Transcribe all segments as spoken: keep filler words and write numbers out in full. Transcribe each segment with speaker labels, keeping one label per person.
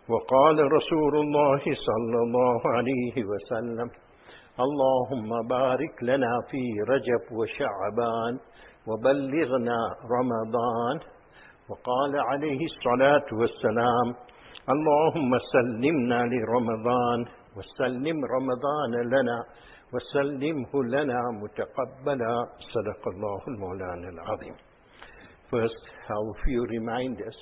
Speaker 1: وقال رسول الله صلى الله عليه وسلم اللهم بارك لنا في رجب وشعبان وبلغنا رمضان. وقال عليه الصلاة والسلام اللهم سلمنا لرمضان وسلم رمضان لنا وسلمه لنا متقبلا. صدق الله المولانا العظيم. First, a few reminders.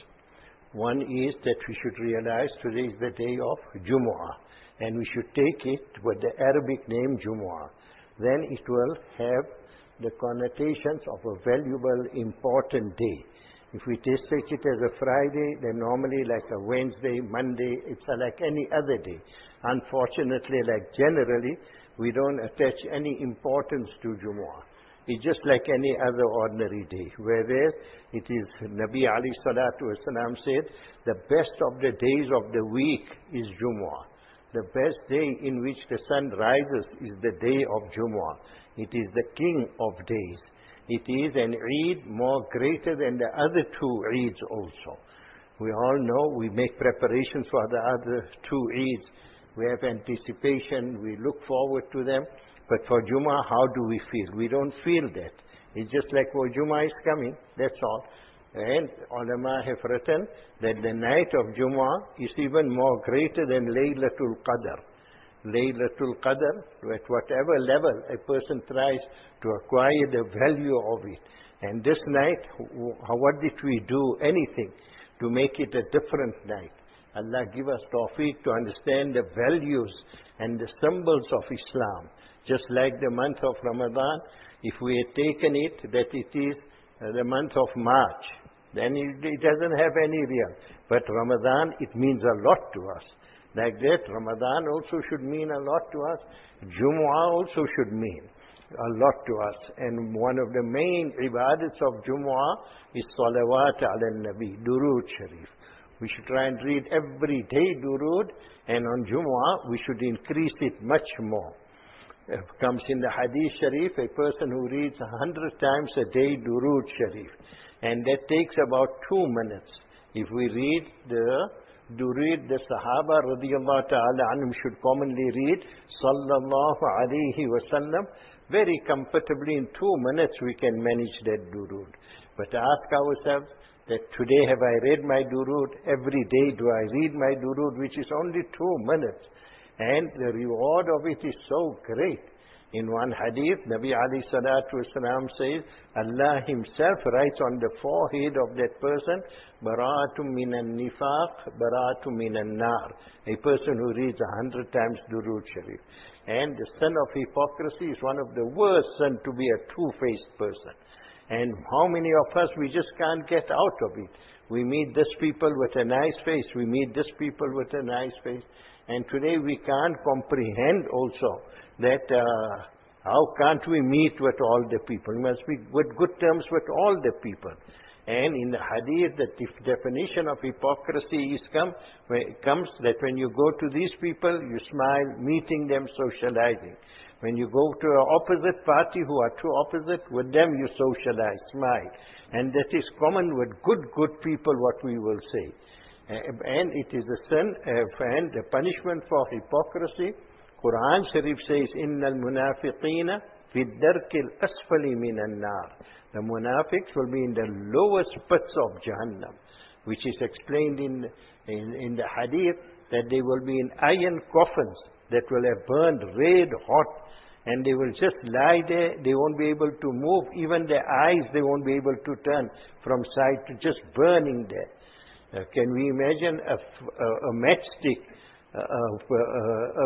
Speaker 1: One is that we should realize today is the day of Jumu'ah, and we should take it with the Arabic name Jumu'ah. Then it will have the connotations of a valuable, important day. If we just take it as a Friday, then normally like a Wednesday, Monday, it's like any other day. Unfortunately, like generally, we don't attach any importance to Jumu'ah. It's just like any other ordinary day. Whereas it is, Nabi alayhi salatu wasalam said, the best of the days of the week is Jumu'ah. The best day in which the sun rises is the day of Jumu'ah. It is the king of days. It is an Eid more greater than the other two Eids also. We all know we make preparations for the other two Eids. We have anticipation, we look forward to them. But for Jummah, how do we feel? We don't feel that. It's just like, oh, Jummah is coming, that's all. And ulama have written that the night of Jummah is even more greater than Laylatul Qadr. Laylatul Qadr, at whatever level a person tries to acquire the value of it. And this night, what did we do? Anything to make it a different night. Allah give us tawfiq to understand the values and the symbols of Islam. Just like the month of Ramadan, if we had taken it that it is the month of March, then it, it doesn't have any real. But Ramadan, it means a lot to us. Like that, Ramadan also should mean a lot to us. Jumu'ah also should mean a lot to us. And one of the main ibadats of Jumu'ah is salawat ala nabi, Durood Sharif. We should try and read every day Durood, and on Jumu'ah we should increase it much more. It comes in the Hadith Sharif, a person who reads a hundred times a day Durood Sharif, and that takes about two minutes. If we read the Durood, the Sahaba radiyallahu ta'ala anhum should commonly read sallallahu alayhi wa sallam. Very comfortably in two minutes we can manage that Durood. But ask ourselves that today have I read my Durood? Every day do I read my Durood, which is only two minutes. And the reward of it is so great. In one hadith, Nabi alayhi salatu wasalam says, Allah himself writes on the forehead of that person, Bara'atum minan nifaq, Bara'atum minan nar. A person who reads a hundred times Durood Sharif. And the sin of hypocrisy is one of the worst sin, to be a two-faced person. And how many of us, we just can't get out of it. We meet this people with a nice face, we meet this people with a nice face. And today we can't comprehend also that uh, how can't we meet with all the people? We must be with good terms with all the people. And in the hadith, the definition of hypocrisy is come, when it comes that when you go to these people, you smile, meeting them, socializing. When you go to an opposite party who are two opposite, with them you socialize, smile. And that is common with good, good people, what we will say. And it is a sin, and the punishment for hypocrisy. Quran Sharif says, إِنَّ الْمُنَافِقِينَ فِي الدَّرْكِ الْأَسْفَلِ مِنَ النَّارِ. The munafiqs will be in the lowest pits of Jahannam, which is explained in, in, in the hadith that they will be in iron coffins that will have burned red hot, and they will just lie there. They won't be able to move. Even their eyes, they won't be able to turn from side to just burning there. Uh, can we imagine a, a, a matchstick, a, a, a,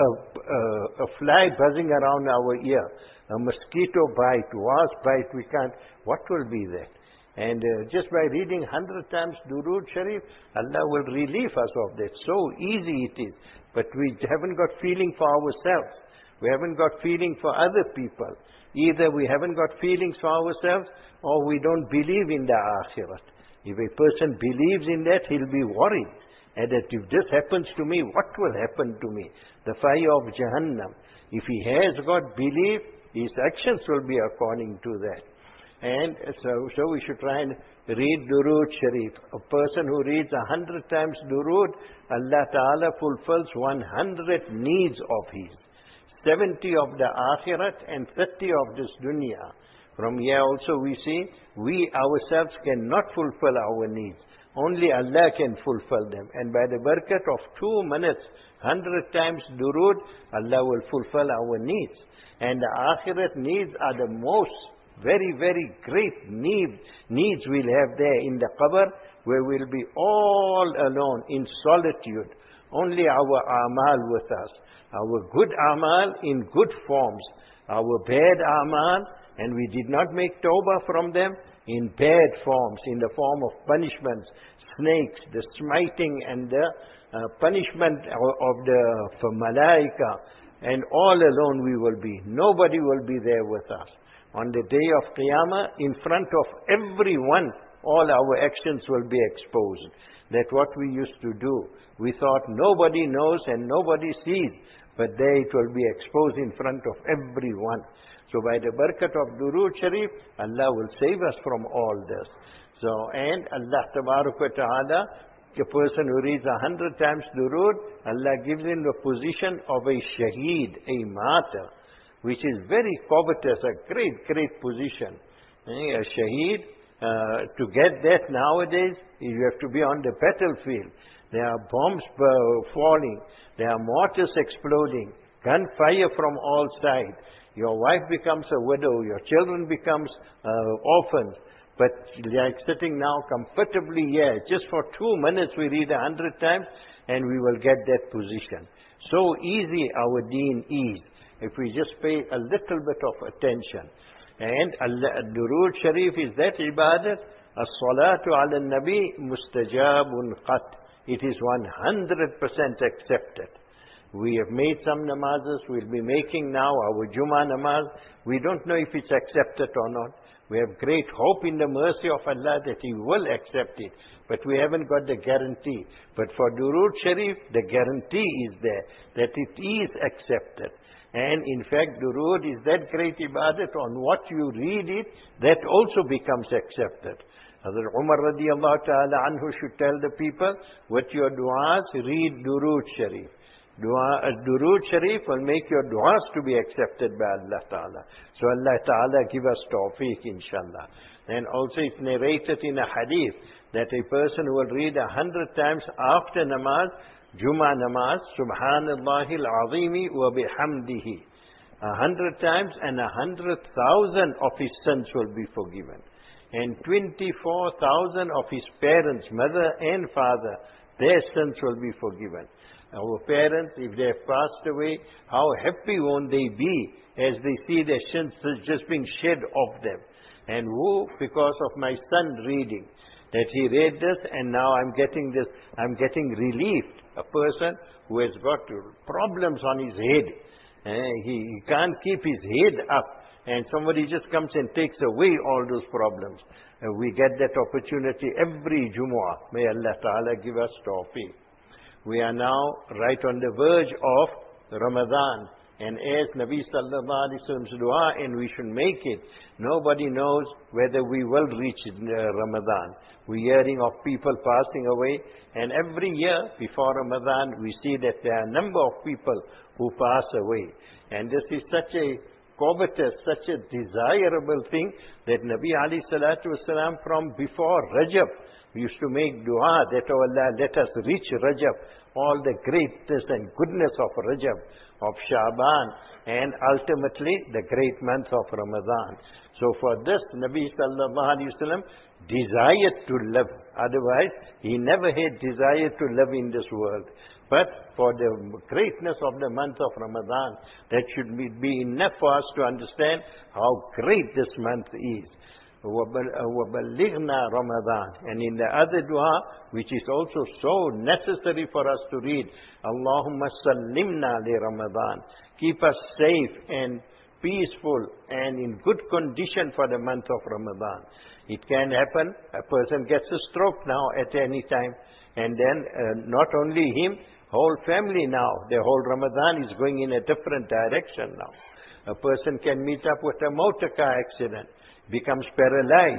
Speaker 1: a, a fly buzzing around our ear, a mosquito bite, wasp bite, we can't, what will be that? And uh, just by reading hundred times Durood Sharif, Allah will relieve us of that. So easy it is. But we haven't got feeling for ourselves. We haven't got feeling for other people. Either we haven't got feelings for ourselves, or we don't believe in the Akhirat. If a person believes in that, he'll be worried. And that if this happens to me, what will happen to me? The fire of Jahannam. If he has got belief, his actions will be according to that. And so, so we should try and read Durood Sharif. A person who reads a hundred times Durood, Allah Ta'ala fulfills one hundred needs of his. seventy of the Akhirat and thirty of this dunya. From here also we see, we ourselves cannot fulfill our needs. Only Allah can fulfill them. And by the barakat of two minutes, hundred times Durood, Allah will fulfill our needs. And the Akhirat needs are the most very, very great need, needs we'll have there in the qabr, where we'll be all alone in solitude. Only our amal with us. Our good amal in good forms. Our bad amal, and we did not make tawbah from them, in bad forms, in the form of punishments, snakes, the smiting and the uh, punishment of, of the for malaika. And all alone we will be. Nobody will be there with us. On the day of Qiyamah, in front of everyone, all our actions will be exposed. That's what we used to do. We thought nobody knows and nobody sees, but there it will be exposed in front of everyone. So by the barakat of Durood Sharif, Allah will save us from all this. So, and Allah Tabaraka Ta'ala, a person who reads a hundred times Durood, Allah gives him the position of a shaheed, a martyr, which is very covetous, a great, great position. A shaheed, uh, to get that nowadays, you have to be on the battlefield. There are bombs falling, there are mortars exploding, gunfire from all sides. Your wife becomes a widow, your children becomes uh, orphans. But like sitting now comfortably here, just for two minutes we read a hundred times and we will get that position. So easy our deen is, if we just pay a little bit of attention. And Durood Sharif is that ibadat, as-salatu ala nabi mustajabun qat. It is one hundred percent accepted. We have made some namazes, we'll be making now our Jummah namaz. We don't know if it's accepted or not. We have great hope in the mercy of Allah that He will accept it. But we haven't got the guarantee. But for Durood Sharif, the guarantee is there, that it is accepted. And in fact, Durood is that great ibadat, on what you read it, that also becomes accepted. Hazrat Umar radiallahu ta'ala anhu should tell the people, with your du'as, read Durood Sharif. Dua, uh, Durood Sharif will make your du'as to be accepted by Allah Ta'ala. So Allah Ta'ala give us tawfiq, inshallah. And also it's narrated in a hadith that a person who will read a hundred times after namaz, Jummah namaz, Subhanallahi al-Azimi wa bihamdihi. A hundred times and a hundred thousand of his sins will be forgiven. And twenty-four thousand of his parents, mother and father, their sins will be forgiven. Our parents, if they have passed away, how happy won't they be as they see their sins just being shed off them. And who? Because of my son reading, that he read this and now I'm getting this, I'm getting relieved. A person who has got problems on his head, eh, he, he can't keep his head up, and somebody just comes and takes away all those problems. And we get that opportunity every Jumu'ah. May Allah Ta'ala give us tawfiq. We are now right on the verge of Ramadan. And as Nabi Sallallahu Alaihi Wasallam's dua, and we should make it, nobody knows whether we will reach uh, Ramadan. We're hearing of people passing away, and every year before Ramadan we see that there are a number of people who pass away. And this is such a covetous, such a desirable thing that Nabi Alayhi Salatu Wasalam from before Rajab, we used to make dua that, oh Allah, let us reach Rajab, all the greatness and goodness of Rajab, of Sha'ban, and ultimately the great month of Ramadan. So for this, Nabi Sallallahu Alaihi Wasallam desired to live. Otherwise, he never had desire to live in this world. But for the greatness of the month of Ramadan, that should be, be enough for us to understand how great this month is. وَبَلِّغْنَا Ramadan. And in the other dua, which is also so necessary for us to read, Allahumma sallimna li Ramadan. Keep us safe and peaceful and in good condition for the month of Ramadan. It can happen, a person gets a stroke now at any time, and then uh, not only him, whole family now, the whole Ramadan is going in a different direction now. A person can meet up with a motor car accident, becomes paralyzed,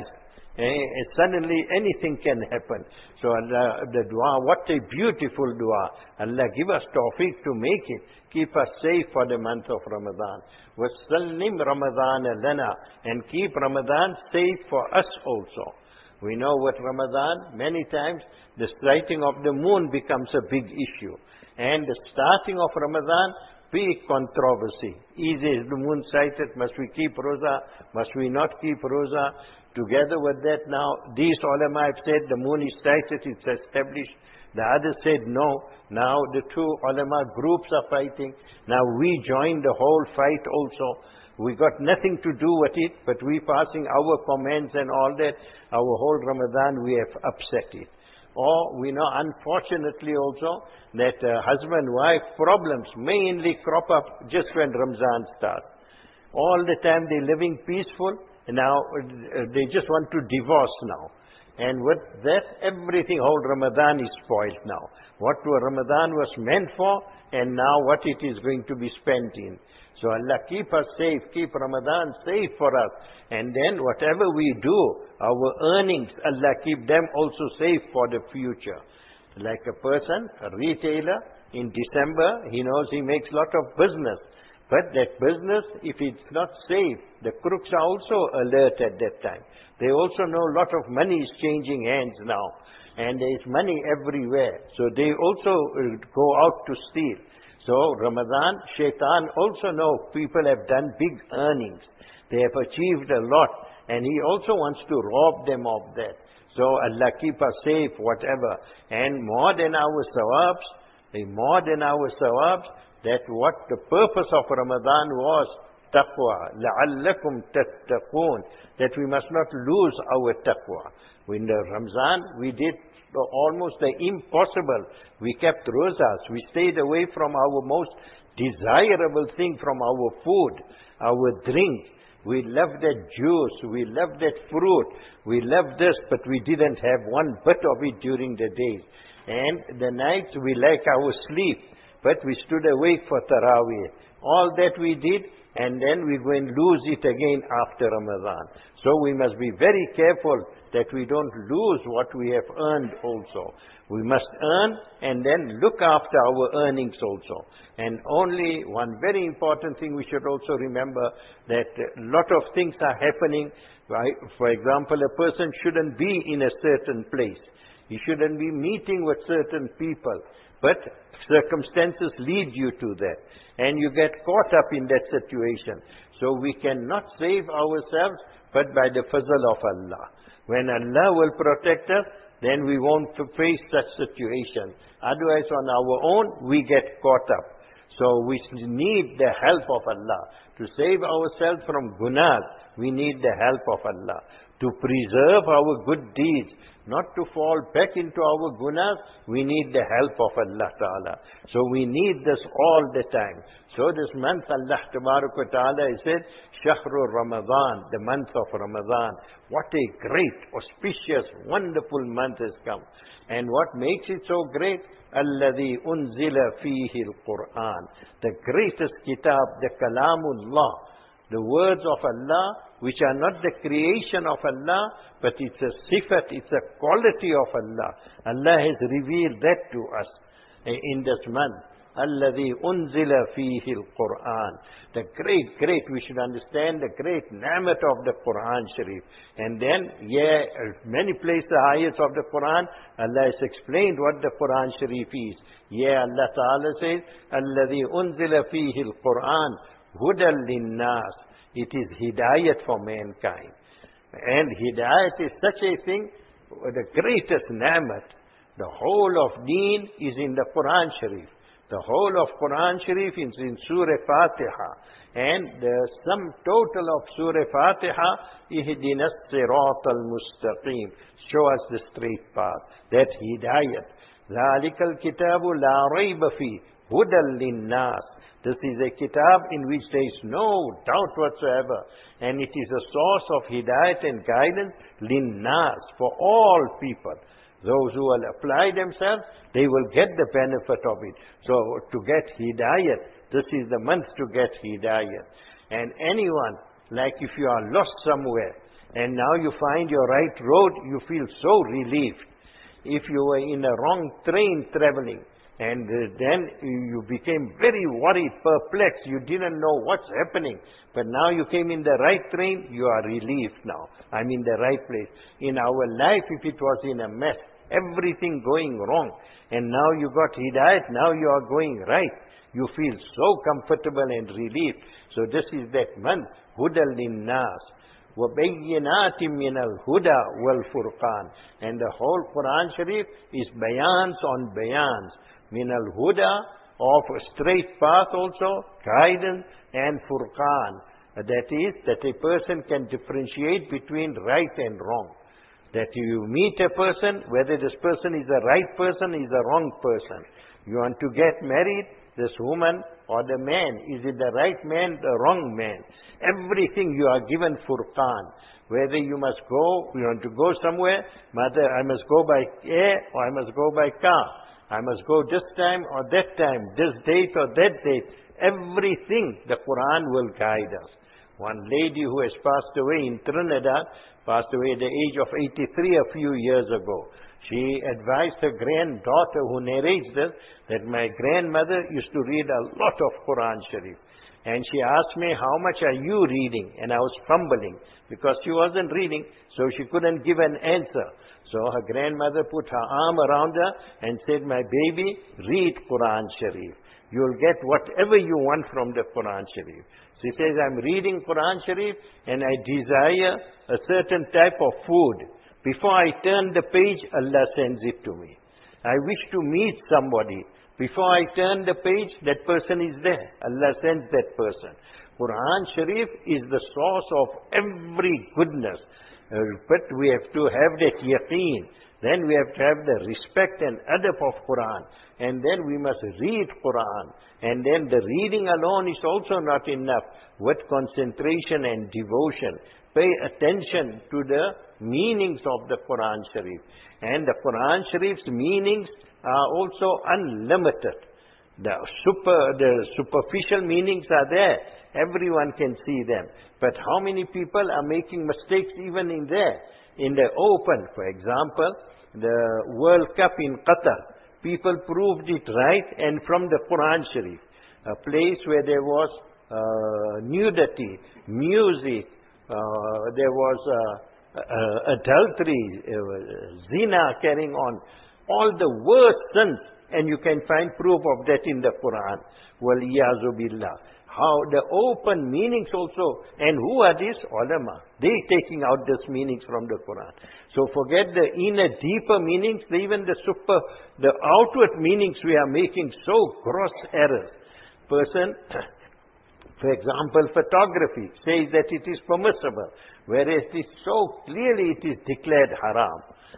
Speaker 1: Eh, suddenly anything can happen. So Allah, the dua, what a beautiful dua. Allah give us tawfiq to make it. Keep us safe for the month of Ramadan. وَسَلِّمْ رَمَضَانَ لَنَا. And keep Ramadan safe for us also. We know what Ramadan, many times the sighting of the moon becomes a big issue. And the starting of Ramadan, big controversy. Is the moon sighted? Must we keep Roza? Must we not keep Roza? Together with that now, these ulama have said the moon is sighted, it's established. The others said no. Now the two ulama groups are fighting. Now we join the whole fight also. We got nothing to do with it, but we passing our comments and all that. Our whole Ramadan we have upset it. Or we know unfortunately also that uh, husband-wife problems mainly crop up just when Ramzan starts. All the time they're living peaceful. Now uh, they just want to divorce now. And with that, everything, whole Ramadan is spoiled now. What Ramadan was meant for, and now what it is going to be spent in. So Allah keep us safe, keep Ramadan safe for us. And then whatever we do, our earnings, Allah keep them also safe for the future. Like a person, a retailer, in December, he knows he makes lot of business. But that business, if it's not safe, the crooks are also alert at that time. They also know a lot of money is changing hands now. And there is money everywhere. So they also go out to steal. So Ramadan, Shaitan also know people have done big earnings. They have achieved a lot. And he also wants to rob them of that. So Allah keep us safe, whatever. And more than our sawabs, more than our sawabs, that what the purpose of Ramadan was, taqwa, لَعَلَّكُمْ تَتَّقُونَ, that we must not lose our taqwa. In the Ramzan, we did almost the impossible. We kept rozas. We stayed away from our most desirable thing, from our food, our drink. We loved that juice. We loved that fruit. We loved this, but we didn't have one bit of it during the days. And the nights, we like our sleep. But we stood awake for Taraweeh. All that we did, and then we go and lose it again after Ramadan. So we must be very careful that we don't lose what we have earned also. We must earn and then look after our earnings also. And only one very important thing we should also remember, that a lot of things are happening. For example, a person shouldn't be in a certain place. He shouldn't be meeting with certain people. But circumstances lead you to that. And you get caught up in that situation. So we cannot save ourselves but by the fazl of Allah. When Allah will protect us, then we won't face such situation. Otherwise on our own, we get caught up. So we need the help of Allah. To save ourselves from gunas, we need the help of Allah. To preserve our good deeds, not to fall back into our gunas, we need the help of Allah Ta'ala. So we need this all the time. So this month, Allah Ta'ala has said, Shahrul Ramadan, the month of Ramadan. What a great, auspicious, wonderful month has come. And what makes it so great? Alladhi unzila fihi al-Quran. The greatest kitab, the Kalamullah. The words of Allah, which are not the creation of Allah, but it's a sifat, it's a quality of Allah. Allah has revealed that to us in this month. Alladhi unzila fihi al-Quran. The great, great, we should understand the great ni'mat of the Quran Sharif. And then, yeah, many places, the ayahs of the Quran, Allah has explained what the Quran Sharif is. Yeah, Allah Ta'ala says, Alladhi unzila fihi al-Quran. Hudan linnas. It is hidayat for mankind. And hidayat is such a thing, the greatest ni'mat. The whole of deen is in the Quran Sharif. The whole of Quran Sharif is in Surah Fatiha. And the sum total of Surah Fatiha, Ihdinas Sirat al-Mustaqim. Show us the straight path. That hidayat. ذَلِكَ الْكِتَابُ لَا رَيْبَ فِيهِ هُدًى لِلنَّاسِ. This is a kitab in which there is no doubt whatsoever. And it is a source of hidayat and guidance, linnas, for all people. Those who will apply themselves, they will get the benefit of it. So to get hidayat, this is the month to get hidayat. And anyone, like if you are lost somewhere, and now you find your right road, you feel so relieved. If you were in a wrong train traveling, and uh, then you became very worried, perplexed, you didn't know what's happening. But now you came in the right train, you are relieved now. I'm in the right place. In our life, if it was in a mess, everything going wrong, and now you got hidayat, now you are going right, you feel so comfortable and relieved. So this is that month, Hudal Linnas. وَبَيِّنَاتٍ مِّنَ الْهُدَى وَالْفُرْقَانِ. And the whole Quran Sharif is bayans on bayans. Min al-huda, of a straight path also, guidance, and furqan. That is, that a person can differentiate between right and wrong. That you meet a person, whether this person is a right person, is a wrong person. You want to get married, this woman or the man, is it the right man, the wrong man? Everything you are given furqan. Whether you must go, you want to go somewhere, mother, I must go by air or I must go by car. I must go this time or that time, this date or that date. Everything the Quran will guide us. One lady who has passed away in Trinidad, passed away at the age of eighty-three a few years ago. She advised her granddaughter who narrates this, that my grandmother used to read a lot of Quran Sharif. And she asked me, how much are you reading? And I was fumbling because she wasn't reading, so she couldn't give an answer. So her grandmother put her arm around her and said, my baby, read Quran Sharif. You'll get whatever you want from the Quran Sharif. She says, I'm reading Quran Sharif and I desire a certain type of food. Before I turn the page, Allah sends it to me. I wish to meet somebody. Before I turn the page, that person is there. Allah sends that person. Quran Sharif is the source of every goodness. Uh, but we have to have that yaqeen. Then we have to have the respect and adab of Quran. And then we must read Quran. And then the reading alone is also not enough. With concentration and devotion, pay attention to the meanings of the Quran Sharif. And the Quran Sharif's meanings are also unlimited. The super, the superficial meanings are there. Everyone can see them. But how many people are making mistakes even in there? In the open, for example, the World Cup in Qatar. People proved it right, and from the Quran Sharif. A place where there was uh, nudity, music, uh, there was uh, uh, adultery, uh, zina carrying on. All the worst sins, and you can find proof of that in the Quran. Waliyazu billah. How the open meanings also, and who are these? Ulama. They taking out these meanings from the Quran. So forget the inner, deeper meanings, even the super, the outward meanings we are making so gross errors. Person, for example, photography says that it is permissible, whereas it is so clearly it is declared haram.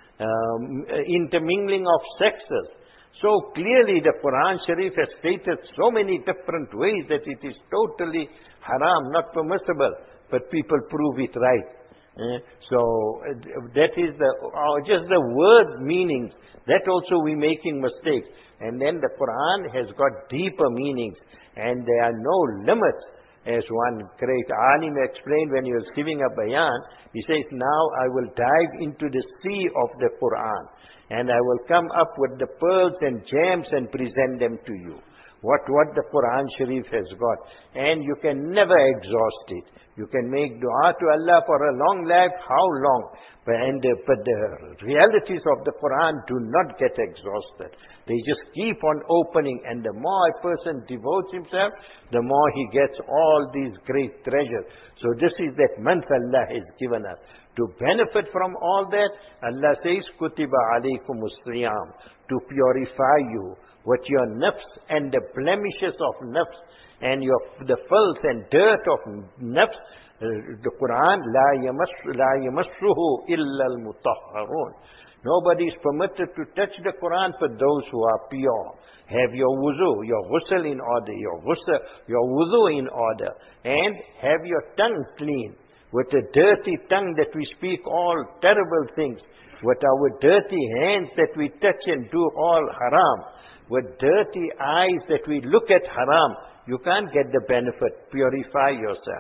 Speaker 1: Um, intermingling of sexes. So clearly the Quran Sharif has stated so many different ways that it is totally haram, not permissible, but people prove it right. Eh? So uh, that is the, uh, just the word meanings, that also we making mistakes. And then the Quran has got deeper meanings, and there are no limits. As one great alim explained when he was giving a bayan, he says, now I will dive into the sea of the Quran, and I will come up with the pearls and gems and present them to you. What, what the Quran Sharif has got. And you can never exhaust it. You can make dua to Allah for a long life, how long? But, and, uh, but the realities of the Quran do not get exhausted. They just keep on opening, and the more a person devotes himself, the more he gets all these great treasures. So this is that month Allah has given us. To benefit from all that, Allah says, Kutiba alaykumus siyam, to purify you with your nafs and the blemishes of nafs and your, the filth and dirt of nafs. Uh, the Quran, La yamassu, la yamassuhu illa al-mutahharun. Nobody is permitted to touch the Quran for those who are pure. Have your wuzu, your ghusl in order, your ghusl, your wuzu in order, and have your tongue clean. With a dirty tongue that we speak all terrible things, with our dirty hands that we touch and do all haram, with dirty eyes that we look at haram, you can't get the benefit. Purify yourself.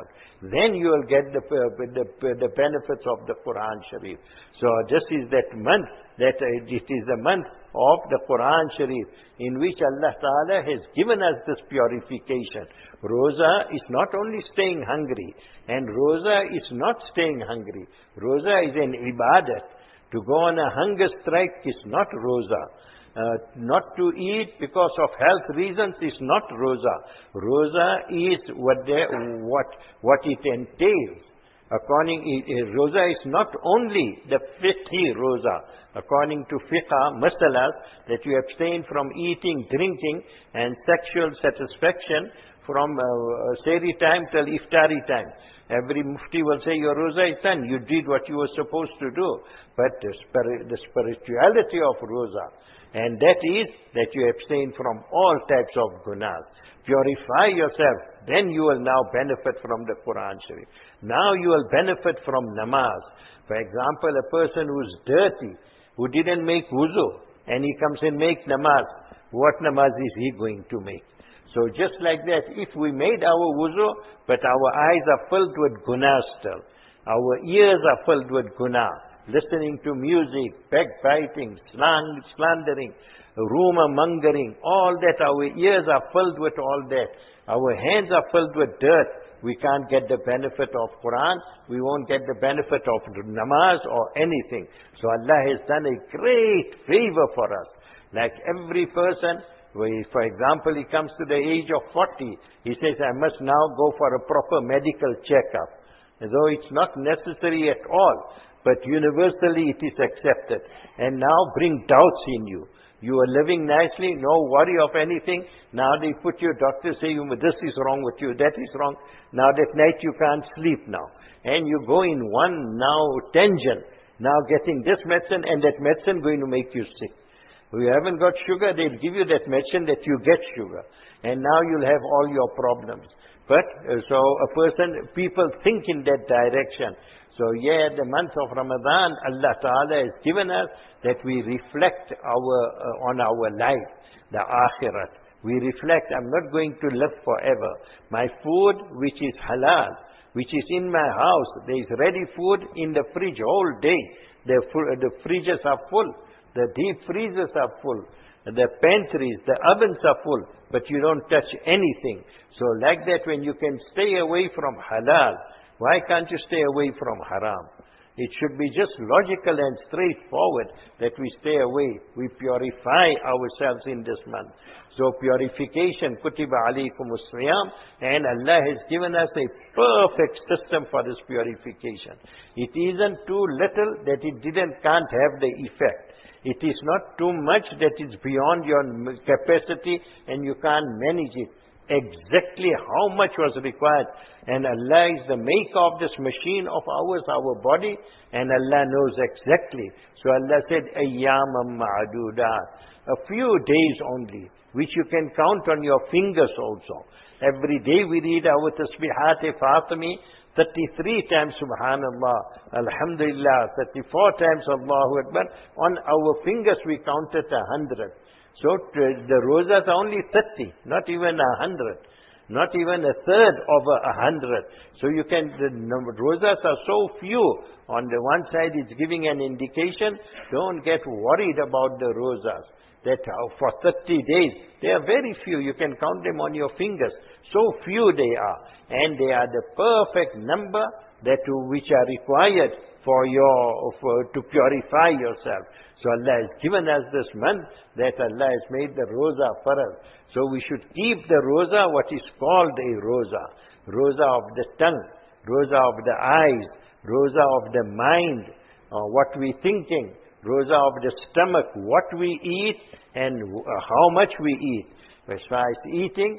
Speaker 1: then you will get the, the, the benefits of the Quran Sharif. So this is that month, that it is the month of the Quran Sharif, in which Allah Ta'ala has given us this purification. Roza is not only staying hungry, and Roza is not staying hungry. Roza is an ibadat. To go on a hunger strike is not Roza. Uh, not to eat because of health reasons is not Roza. Roza is what, they, what, what it entails. According, Roza is not only the fiqhi Roza, according to fiqh masalas, that you abstain from eating, drinking, and sexual satisfaction from uh, sehri time till iftari time. Every mufti will say, your Roza is done, you did what you were supposed to do. But the, spir the spirituality of Roza, and that is that you abstain from all types of gunas. Purify yourself, then you will now benefit from the Quran Sharif. Now you will benefit from namaz. For example, a person who is dirty, who didn't make wuzu, and he comes and makes namaz, what namaz is he going to make? So just like that, if we made our wuzu, but our eyes are filled with guna still, our ears are filled with guna, listening to music, backbiting, slandering, rumor mongering, all that, our ears are filled with all that. Our hands are filled with dirt. We can't get the benefit of Quran. We won't get the benefit of namaz or anything. So Allah has done a great favor for us. Like every person, for example, he comes to the age of forty, he says, I must now go for a proper medical checkup. As though it's not necessary at all, but universally it is accepted. And now bring doubts in you. You are living nicely, no worry of anything. Now they put you, doctors say, this is wrong with you, that is wrong. Now that night you can't sleep now. And you go in one now tangent, now getting this medicine, and that medicine going to make you sick. You haven't got sugar, they'll give you that medicine that you get sugar. And now you'll have all your problems. But, uh, so a person, people think in that direction. So yeah, the month of Ramadan, Allah Ta'ala has given us that we reflect our uh, on our life, the akhirat. We reflect, I'm not going to live forever. My food, which is halal, which is in my house, there is ready food in the fridge all day. The, the fridges are full. The deep freezers are full. The pantries, the ovens are full. But you don't touch anything. So like that, when you can stay away from halal, why can't you stay away from haram? It should be just logical and straightforward that we stay away. We purify ourselves in this month. So purification, kutiba alaykumus siyam, and Allah has given us a perfect system for this purification. It isn't too little that it didn't can't have the effect. It is not too much that it's beyond your capacity and you can't manage it. Exactly how much was required. And Allah is the maker of this machine of ours, our body, and Allah knows exactly. So Allah said, Ayyamam ma'adudat. A few days only, which you can count on your fingers also. Every day we read our Tasbihat-e-Fatimi, thirty-three times Subhanallah, Alhamdulillah, thirty-four times Allahu Akbar. On our fingers we counted a hundred. So the rosas are only thirty, not even a hundred. Not even a third of a hundred. So you can, the rosas are so few. On the one side it's giving an indication, don't get worried about the rosas. That for thirty days, they are very few. You can count them on your fingers. So few they are. And they are the perfect number that which are required for your, for, to purify yourself. So Allah has given us this month that Allah has made the roza for us. So we should keep the roza, what is called a roza. Roza of the tongue, roza of the eyes, roza of the mind, uh, what we thinking, roza of the stomach, what we eat and uh, how much we eat. As far as eating,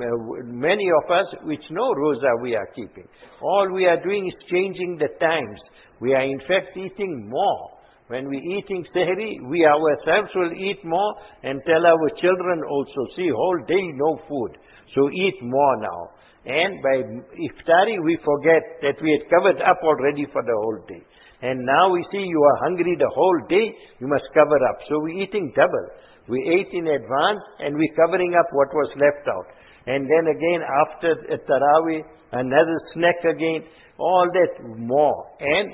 Speaker 1: many of us, it's no roza we are keeping. All we are doing is changing the times. We are in fact eating more. When we eating sehri, we ourselves will eat more and tell our children also, see, whole day no food. So eat more now. And by iftari, we forget that we had covered up already for the whole day. And now we see you are hungry the whole day, you must cover up. So we're eating double. We ate in advance and we're covering up what was left out. And then again after Taraweeh, another snack again. All that more. And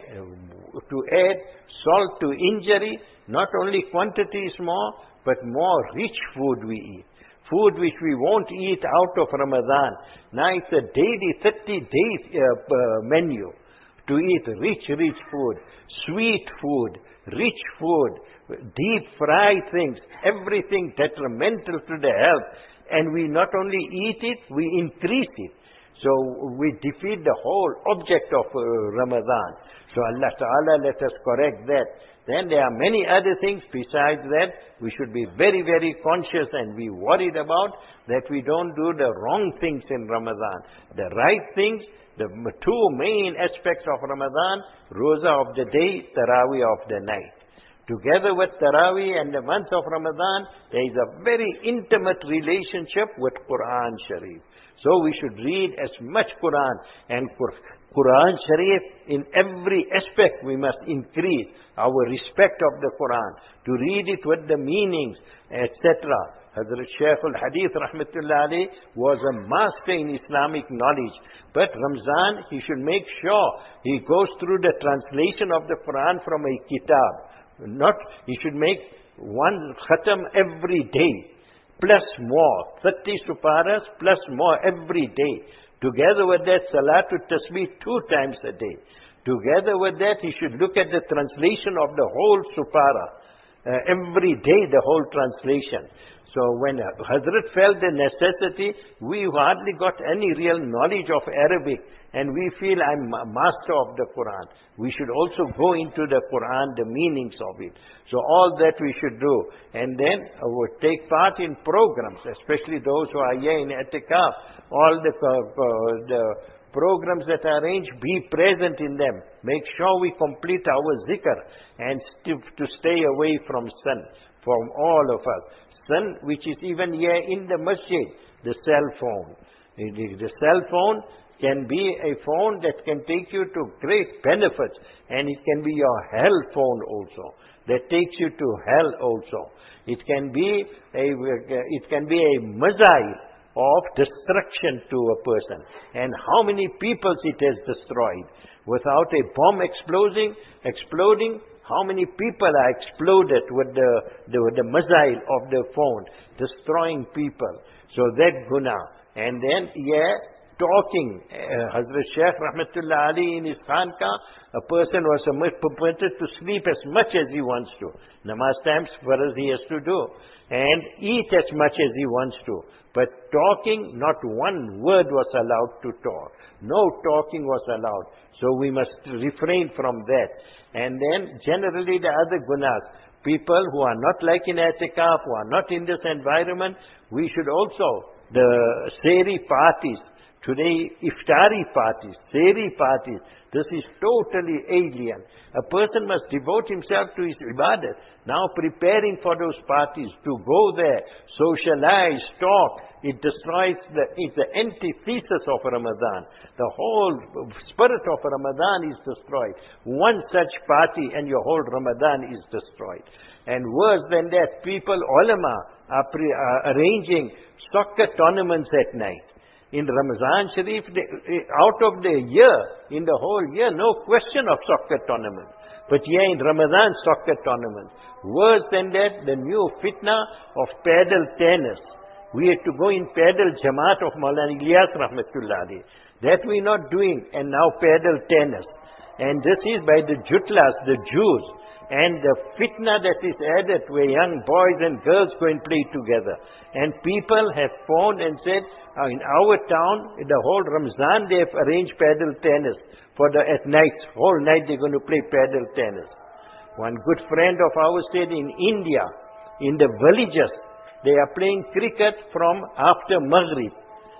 Speaker 1: to add salt to injury, not only quantity is more, but more rich food we eat. Food which we won't eat out of Ramadan. Now it's a daily thirty day uh, uh, menu to eat rich, rich food, sweet food, rich food, deep fried things, everything detrimental to the health. And we not only eat it, we increase it. So we defeat the whole object of uh, Ramadan. So Allah Ta'ala let us correct that. Then there are many other things besides that. We should be very, very conscious and be worried about that we don't do the wrong things in Ramadan. The right things, the two main aspects of Ramadan, Roza of the day, Taraweeh of the night. Together with Taraweeh and the month of Ramadan, there is a very intimate relationship with Quran Sharif. So we should read as much Quran, and Quran Sharif in every aspect we must increase our respect of the Quran, to read it with the meanings, et cetera. Hazrat Shaykh al-Hadith Rahmatullah alayhi was a master in Islamic knowledge. But Ramzan, he should make sure he goes through the translation of the Quran from a kitab. Not, he should make one khatam every day, plus more, thirty suparas plus more every day. Together with that, Salatul Tasbih two times a day. Together with that, he should look at the translation of the whole supara. Uh, every day, the whole translation. So when Hazrat felt the necessity, we hardly got any real knowledge of Arabic, and we feel I'm a master of the Quran. We should also go into the Quran, the meanings of it. So all that we should do. And then uh, take part in programs, especially those who are here in I'tikaf. All the, uh, uh, the programs that are arranged, be present in them. Make sure we complete our zikr, and st to stay away from sun, from all of us. Sun, which is even here in the masjid, the cell phone. The cell phone can be a phone that can take you to great benefits, and it can be your hell phone also, that takes you to hell also. It can be a, it can be a missile of destruction to a person. And how many peoples it has destroyed. Without a bomb exploding, exploding, how many people are exploded with the, the, with the missile of the phone, destroying people. So that guna. And then, yeah, talking. Uh, Hazrat Shaykh Rahmatullah Ali in his Khanka, a person was permitted to sleep as much as he wants to. Namaz times for us he has to do. And eat as much as he wants to. But talking, not one word was allowed to talk. No talking was allowed. So we must refrain from that. And then generally the other gunas, people who are not like in I'tikaf, who are not in this environment, we should also, the Sehri parties, today Iftari parties, Sehri parties, this is totally alien. A person must devote himself to his ibadat. Now preparing for those parties, to go there, socialize, talk, it destroys the, it's the antithesis of Ramadan. The whole spirit of Ramadan is destroyed. One such party and your whole Ramadan is destroyed. And worse than that, people, ulama, are, pre, are arranging soccer tournaments at night. In Ramazan Sharif, out of the year, in the whole year, no question of soccer tournament. But here in Ramadan, soccer tournament. Worse than that, the new fitna of paddle tennis. We had to go in paddle Jamaat of Maulana Ilyas Rahmatullah alayhi. That we're not doing, and now paddle tennis. And this is by the Jutlas, the Jews. And the fitna that is added where young boys and girls go and play together. And people have phoned and said, uh, in our town, in the whole Ramzan, they have arranged paddle tennis. For the, at night, whole night they're going to play paddle tennis. One good friend of ours said in India, in the villages, they are playing cricket from after Maghrib.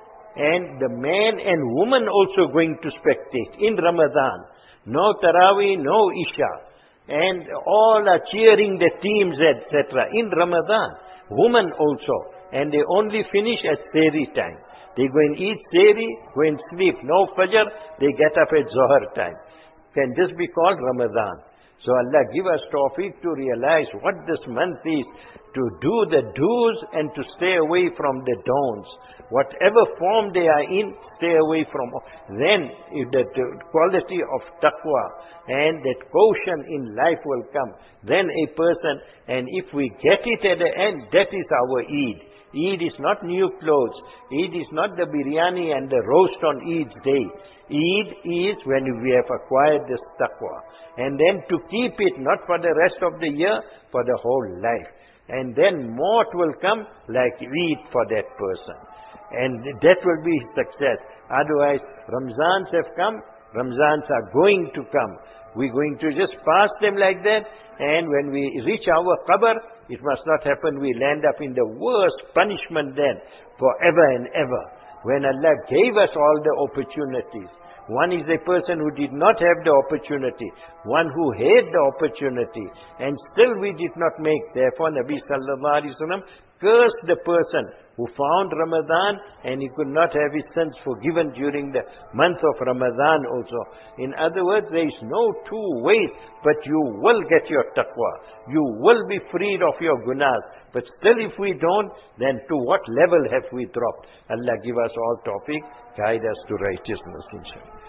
Speaker 1: And the man and woman also going to spectate in Ramadan. No Taraweeh, no Isha. And all are cheering the teams, et cetera. In Ramadan, women also. And they only finish at Sehri time. They go and eat Sehri, go and sleep. No Fajr, they get up at Zohar time. Can this be called Ramadan? So Allah give us tawfiq to realize what this month is, to do the do's and to stay away from the don'ts. Whatever form they are in, stay away from. Then if the quality of taqwa and that quotient in life will come, then a person, and if we get it at the end, that is our Eid. Eid is not new clothes. Eid is not the biryani and the roast on Eid's day. Eid is when we have acquired this taqwa. And then to keep it, not for the rest of the year, for the whole life. And then more will come like Eid for that person. And that will be success. Otherwise, Ramzans have come, Ramzans are going to come. We're going to just pass them like that, and when we reach our qabr, it must not happen we land up in the worst punishment then, forever and ever. When Allah gave us all the opportunities. One is a person who did not have the opportunity. One who had the opportunity. And still we did not make. Therefore Nabi sallallahu alaihi wasallam cursed the person who found Ramadan and he could not have his sins forgiven during the month of Ramadan also. In other words, there is no two ways, but you will get your taqwa. You will be freed of your gunas. But still if we don't, then to what level have we dropped? Allah give us all tawfiq, guide us to righteousness, inshallah.